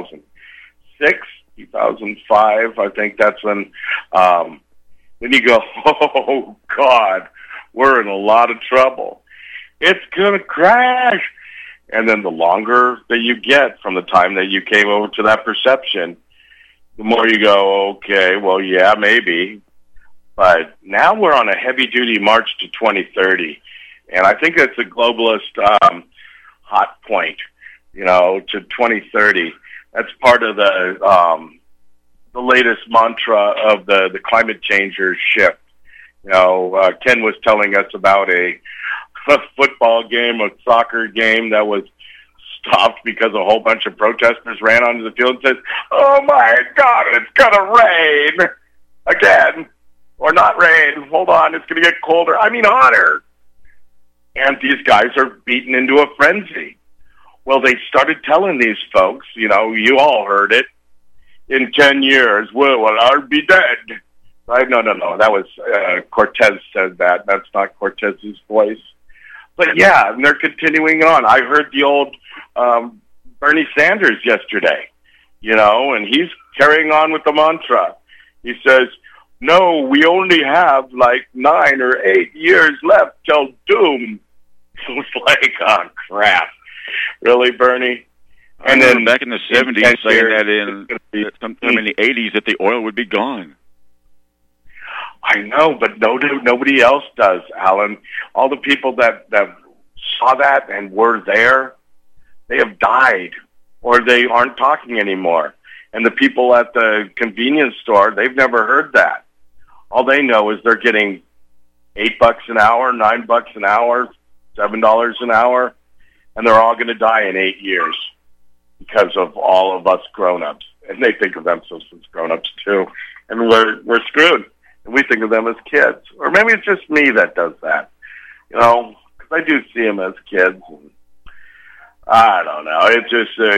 2006, 2005. I think that's when. Then you go, oh God, we're in a lot of trouble. It's gonna crash. And then the longer that you get from the time that you came over to that perception, the more you go, okay, well, yeah, maybe. But now we're on a heavy-duty march to 2030. And I think it's a globalist hot point, to 2030. That's part of the latest mantra of the climate changers shift. Ken was telling us about a football game, a soccer game that was stopped because a whole bunch of protesters ran onto the field and says, oh my God, it's going to rain again. Or not rain. Hold on, it's going to get colder. I mean hotter. And these guys are beaten into a frenzy. Well, they started telling these folks, you all heard it, in 10 years, well, I'll be dead. Right? No. That was, Cortez said that. That's not Cortez's voice. But yeah, and they're continuing on. I heard the old Bernie Sanders yesterday, and he's carrying on with the mantra. He says, no, we only have like 9 or 8 years left till doom. It's like, oh, crap. Really, Bernie? And then back in the 70s, saying that sometime in the 80s that the oil would be gone. I know, but nobody else does, Alan. All the people that saw that and were there, they have died, or they aren't talking anymore. And the people at the convenience store, they've never heard that. All they know is they're getting $8 an hour, $9 an hour, $7 an hour, and they're all going to die in 8 years because of all of us grown-ups. And they think of themselves as grown-ups, too. And we're screwed. And we think of them as kids. Or maybe it's just me that does that. I do see them as kids. And I don't know. It's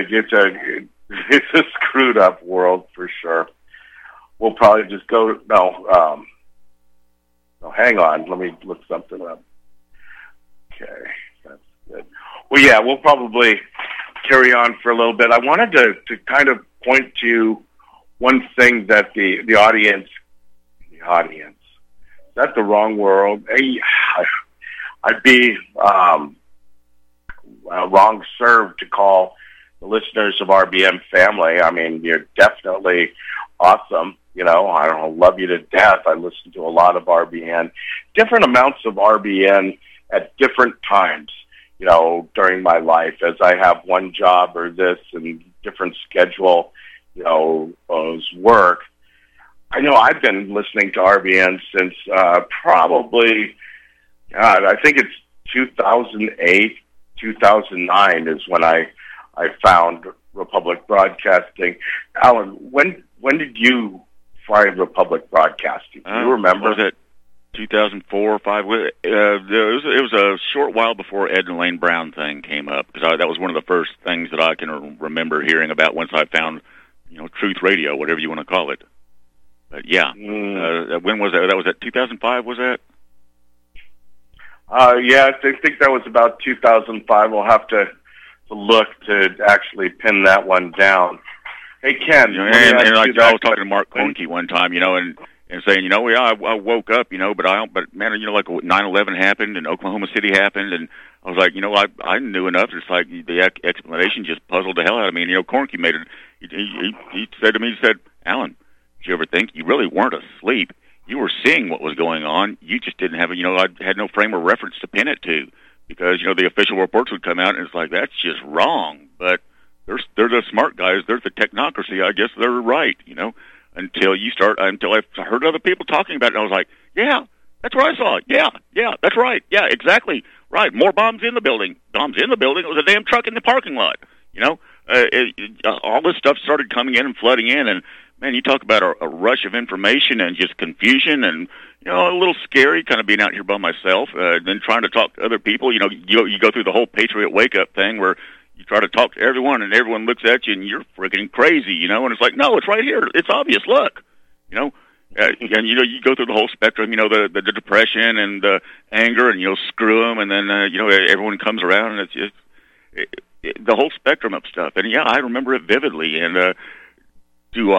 a screwed up world for sure. We'll probably just go. No, hang on. Let me look something up. Okay, that's good. Well, yeah, we'll probably carry on for a little bit. I wanted to kind of point to one thing that the audience, is that the wrong world? I'd be wrong served to call the listeners of RBM family. I mean, you're definitely awesome. You know, I don't know, love you to death. I listen to a lot of RBN, different amounts of RBN at different times, you know, during my life as I have one job or this and different schedule, you know, work. I know I've been listening to RBN since probably, God, I think it's 2008, 2009 is when I found Republic Broadcasting. Alan, when did you find Republic Broadcasting? Do you remember? Was it 2004 or 5? It was a short while before Ed and Elaine Brown thing came up, because that was one of the first things that I can remember hearing about once I found, you know, Truth Radio, whatever you want to call it. But yeah, when was that? That was at 2005, was that? Yeah, I think that was about 2005. We'll have to look to actually pin that one down. Hey, Ken. You know, and like, I was talking to Mark Cornke one time, you know, and saying, you know, yeah, I woke up, you know, but man, you know, like 9/11 happened and Oklahoma City happened, and I was like, you know, I knew enough. It's like the explanation just puzzled the hell out of me. And, you know, Cornke made it. He said to me, he said, Alan, did you ever think you really weren't asleep? You were seeing what was going on. You just didn't have you know, I had no frame of reference to pin it to, because, you know, the official reports would come out and it's like, that's just wrong. But they're the smart guys. They're the technocracy. I guess they're right, you know, until I heard other people talking about it. And I was like, yeah, that's what I saw. Yeah, that's right. Yeah, exactly. Right. More bombs in the building. Bombs in the building. It was a damn truck in the parking lot. You know, all this stuff started coming in and flooding in, and man, you talk about a rush of information and just confusion, and, you know, a little scary kind of being out here by myself, then trying to talk to other people. You know, you go through the whole Patriot wake-up thing where you try to talk to everyone, and everyone looks at you, and you're freaking crazy, you know, and it's like, no, it's right here. It's obvious. Look, you know, and, you know, you go through the whole spectrum, you know, the depression and the anger, and, you know, screw them, and then, you know, everyone comes around, and it's just the whole spectrum of stuff. And, yeah, I remember it vividly, and do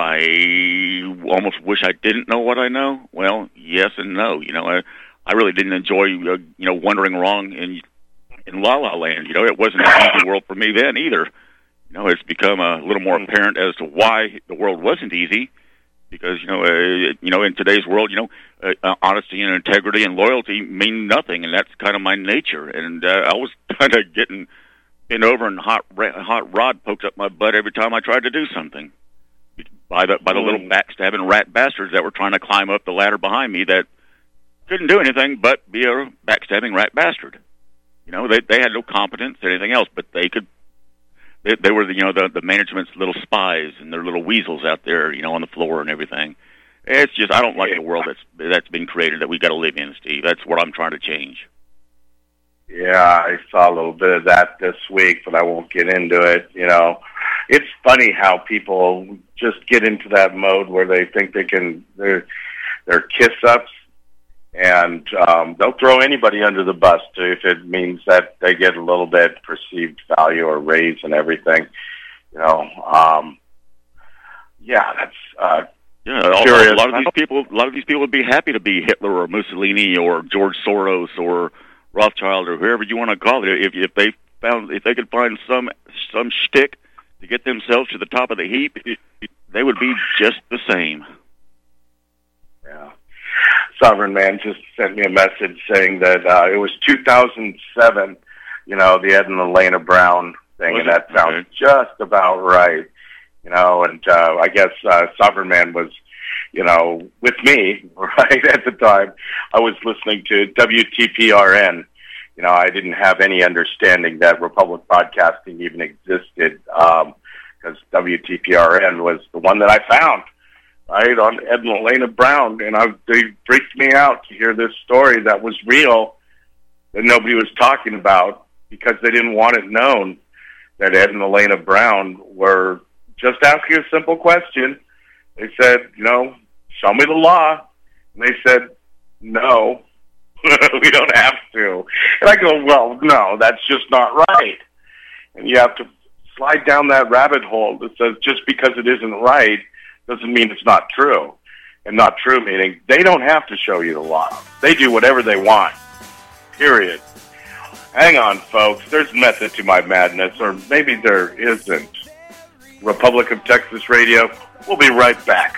I almost wish I didn't know what I know? Well, yes and no. You know, I really didn't enjoy, you know, wandering wrong in La La Land. You know, it wasn't an easy world for me then either. You know, it's become a little more apparent as to why the world wasn't easy. Because, you know, in today's world, you know, honesty and integrity and loyalty mean nothing, and that's kind of my nature. And I was kind of getting bent over and hot rod poked up my butt every time I tried to do something. By the little backstabbing rat bastards that were trying to climb up the ladder behind me that couldn't do anything but be a backstabbing rat bastard. You know, they had no competence or anything else, but they could. They were the management's little spies and their little weasels out there, you know, on the floor and everything. It's just, I don't like the world that's been created that we got to live in, Steve. That's what I'm trying to change. Yeah, I saw a little bit of that this week, but I won't get into it. You know, it's funny how people just get into that mode where they think they're kiss-ups, and they'll throw anybody under the bus if it means that they get a little bit perceived value or raise and everything. You know, yeah, that's curious. A lot of these people would be happy to be Hitler or Mussolini or George Soros or Rothschild or whoever you want to call it. If they could find some shtick to get themselves to the top of the heap, they would be just the same. Yeah. Sovereign Man just sent me a message saying that it was 2007, you know, the Ed and Elena Brown thing, and that sounds just about right. You know, and I guess Sovereign Man was, you know, with me, right, at the time. I was listening to WTPRN. You know, I didn't have any understanding that Republic Broadcasting even existed, because WTPRN was the one that I found, right, on Ed and Elena Brown, and they freaked me out to hear this story that was real, that nobody was talking about because they didn't want it known that Ed and Elena Brown were just asking a simple question. They said, show me the law. And they said, no, we don't have to. And I go, well, no, that's just not right. And you have to slide down that rabbit hole that says just because it isn't right doesn't mean it's not true. And not true meaning they don't have to show you the law. They do whatever they want. Period. Hang on, folks. There's method to my madness, or maybe there isn't. Republic of Texas Radio. We'll be right back.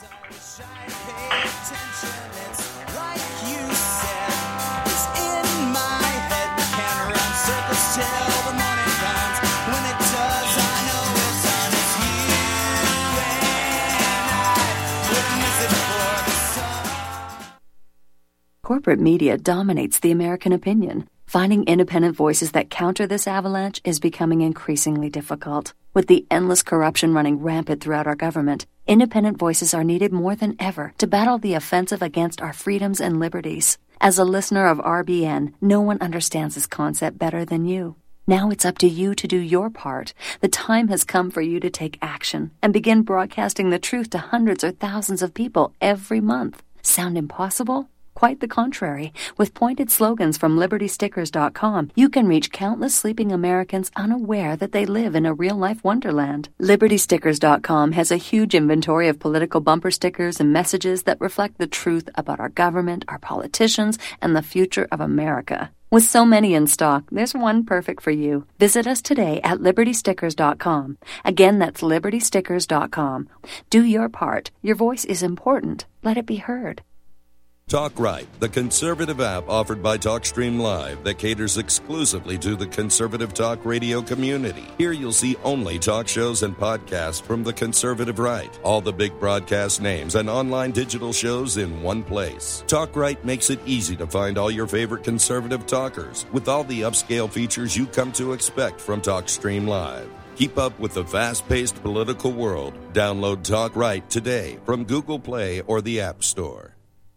Corporate media dominates the American opinion. Finding independent voices that counter this avalanche is becoming increasingly difficult. With the endless corruption running rampant throughout our government, independent voices are needed more than ever to battle the offensive against our freedoms and liberties. As a listener of RBN, no one understands this concept better than you. Now it's up to you to do your part. The time has come for you to take action and begin broadcasting the truth to hundreds or thousands of people every month. Sound impossible? Quite the contrary. With pointed slogans from LibertyStickers.com, you can reach countless sleeping Americans unaware that they live in a real-life wonderland. LibertyStickers.com has a huge inventory of political bumper stickers and messages that reflect the truth about our government, our politicians, and the future of America. With so many in stock, there's one perfect for you. Visit us today at LibertyStickers.com. Again, that's LibertyStickers.com. Do your part. Your voice is important. Let it be heard. Talk Right, the conservative app offered by TalkStream Live that caters exclusively to the conservative talk radio community. Here you'll see only talk shows and podcasts from the conservative right. All the big broadcast names and online digital shows in one place. Talk Right makes it easy to find all your favorite conservative talkers with all the upscale features you come to expect from TalkStream Live. Keep up with the fast-paced political world. Download Talk Right today from Google Play or the App Store.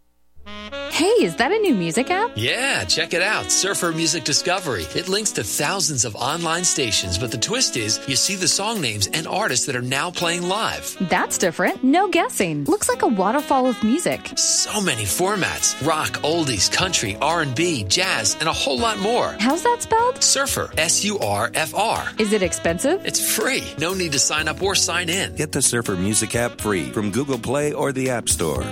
Hey, is that a new music app? Yeah, check it out. Surfer Music Discovery. It links to thousands of online stations, but the twist is you see the song names and artists that are now playing live. That's different. No guessing. Looks like a waterfall of music. So many formats. Rock, oldies, country, R&B, jazz, and a whole lot more. How's that spelled? Surfer. S-U-R-F-R. Is it expensive? It's free. No need to sign up or sign in. Get the Surfer Music app free from Google Play or the App Store.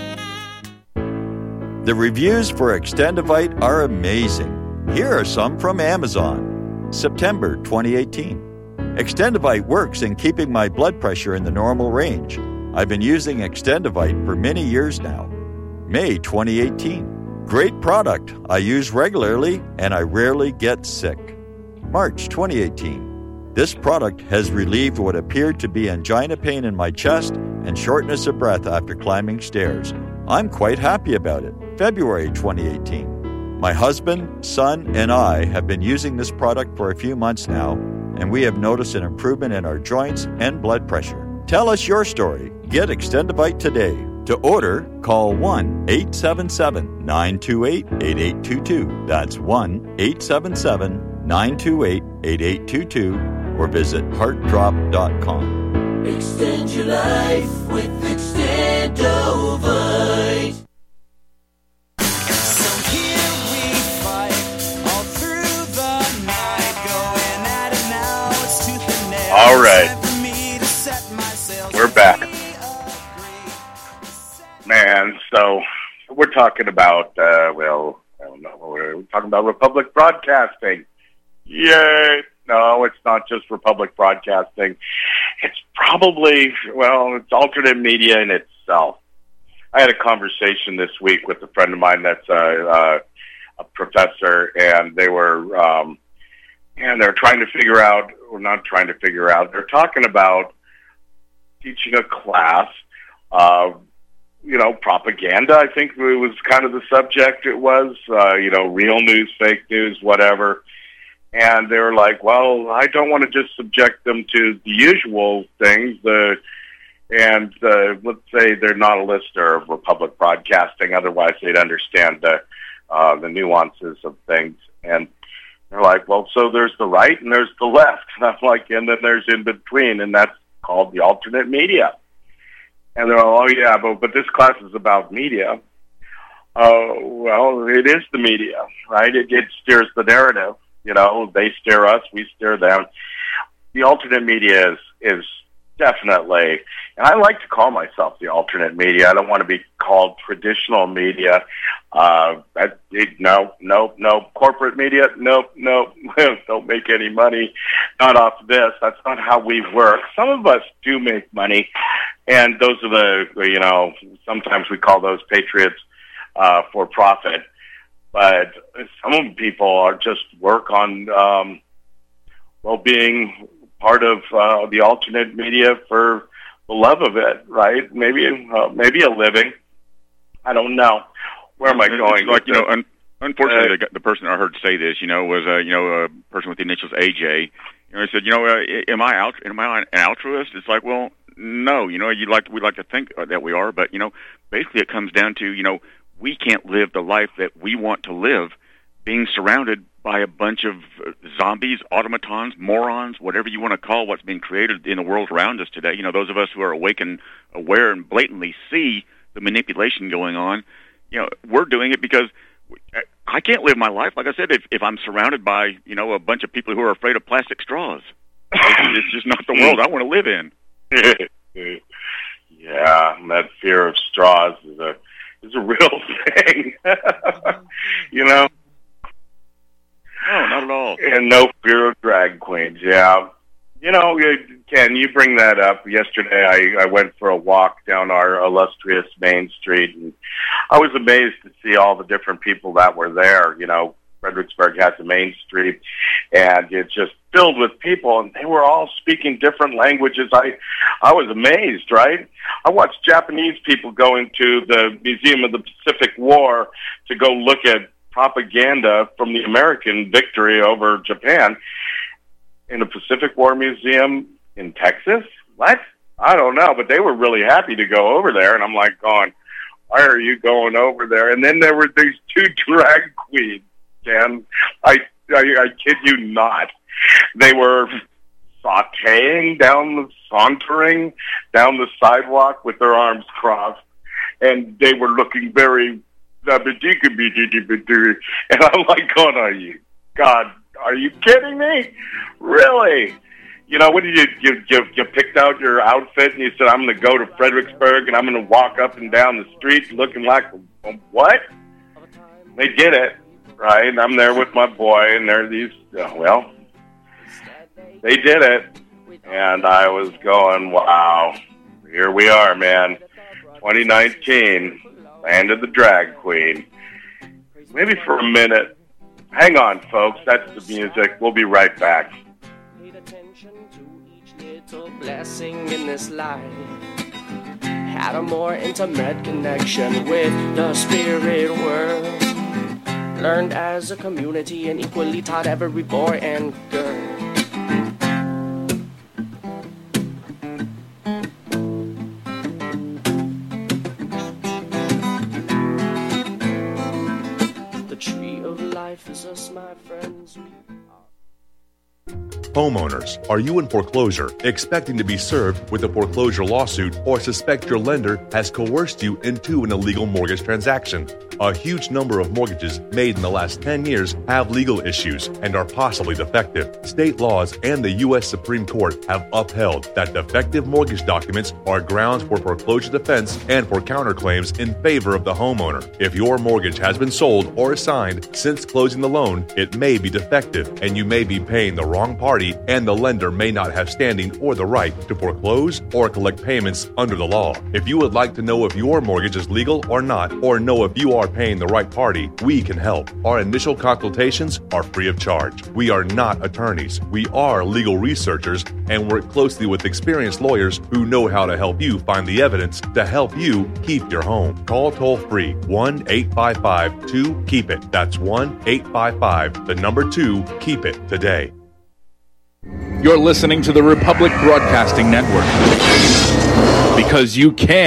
The reviews for Extendivite are amazing. Here are some from Amazon. September 2018. Extendivite works in keeping my blood pressure in the normal range. I've been using Extendivite for many years now. May 2018. Great product. I use regularly and I rarely get sick. March 2018. This product has relieved what appeared to be angina pain in my chest and shortness of breath after climbing stairs. I'm quite happy about it. February 2018. My husband, son, and I have been using this product for a few months now, and we have noticed an improvement in our joints and blood pressure. Tell us your story. Get Extendivite today. To order, call 1-877-928-8822. That's 1-877-928-8822 or visit heartdrop.com. Extend your life with Extendivite. So here we fight all through the night, going at it now. It's tooth and nail. All right. We're back. Man, so we're talking about, I don't know, we're talking about Republic Broadcasting. Yay! No, it's not just Republic Broadcasting. It's probably, it's alternate media in itself. I had a conversation this week with a friend of mine that's a professor, and they were, they're trying to figure out, or not trying to figure out, they're talking about teaching a class, propaganda, I think it was kind of the subject it was, real news, fake news, whatever. And they were like, well, I don't want to just subject them to the usual things. Let's say they're not a listener of Republic Broadcasting. Otherwise, they'd understand the the nuances of things. And they're like, well, so there's the right and there's the left. And I'm like, and then there's in between, and that's called the alternate media. And they're all, oh, yeah, but this class is about media. Well, it is the media, right? It steers the narrative. You know, they steer us, we steer them. The alternate media is definitely, and I like to call myself the alternate media. I don't want to be called traditional media. No. Corporate media, no. Don't make any money. Not off this. That's not how we work. Some of us do make money, and those are the, sometimes we call those patriots for profit. But some people are just work on, being part of the alternate media for the love of it, right? Maybe a living. I don't know. Where am I going? Like, unfortunately, the person I heard say this, was a person with the initials AJ. He said, am I an altruist? It's like, well, no. We'd like to think that we are, but basically, it comes down to we can't live the life that we want to live, being surrounded by a bunch of zombies, automatons, morons, whatever you want to call what's being created in the world around us today. Those of us who are awake and aware and blatantly see the manipulation going on, we're doing it because I can't live my life, like I said, if I'm surrounded by, a bunch of people who are afraid of plastic straws. It's just not the world I want to live in. Yeah, that fear of straws is a real thing. No, not at all. And no fear of drag queens, yeah. Ken, you bring that up. Yesterday I went for a walk down our illustrious Main Street, and I was amazed to see all the different people that were there. Fredericksburg has a Main Street, and it's just filled with people, and they were all speaking different languages. I was amazed, right? I watched Japanese people go into the Museum of the Pacific War to go look at propaganda from the American victory over Japan in the Pacific War Museum in Texas. What? I don't know, but they were really happy to go over there, and I'm like going, why are you going over there? And then there were these two drag queens, Ken. I kid you not. They were sauntering down the sidewalk with their arms crossed, and they were looking very, and I'm like, are you kidding me? Really? What did you picked out your outfit and you said, I'm going to go to Fredericksburg and I'm going to walk up and down the street looking like what? They did it, right? And I'm there with my boy, and they're these, they did it. And I was going, wow, here we are, man. 2019, land of the drag queen. Maybe for a minute. Hang on, folks. That's the music. We'll be right back. Paid attention to each little blessing in this life. Had a more intimate connection with the spirit world. Learned as a community and equally taught every boy and girl. My friends, Homeowners, are you in foreclosure, expecting to be served with a foreclosure lawsuit, or suspect your lender has coerced you into an illegal mortgage transaction? A huge number of mortgages made in the last 10 years have legal issues and are possibly defective. State laws and the U.S. Supreme Court have upheld that defective mortgage documents are grounds for foreclosure defense and for counterclaims in favor of the homeowner. If your mortgage has been sold or assigned since closing the loan, it may be defective and you may be paying the wrong party, and the lender may not have standing or the right to foreclose or collect payments under the law. If you would like to know if your mortgage is legal or not, or know if you are paying the right party, we can help. Our initial consultations are free of charge. We are not attorneys. We are legal researchers and work closely with experienced lawyers who know how to help you find the evidence to help you keep your home. Call toll-free 1-855-2-KEEP-IT. That's 1-855-2-KEEP-IT today. You're listening to the Republic Broadcasting Network. Because you can.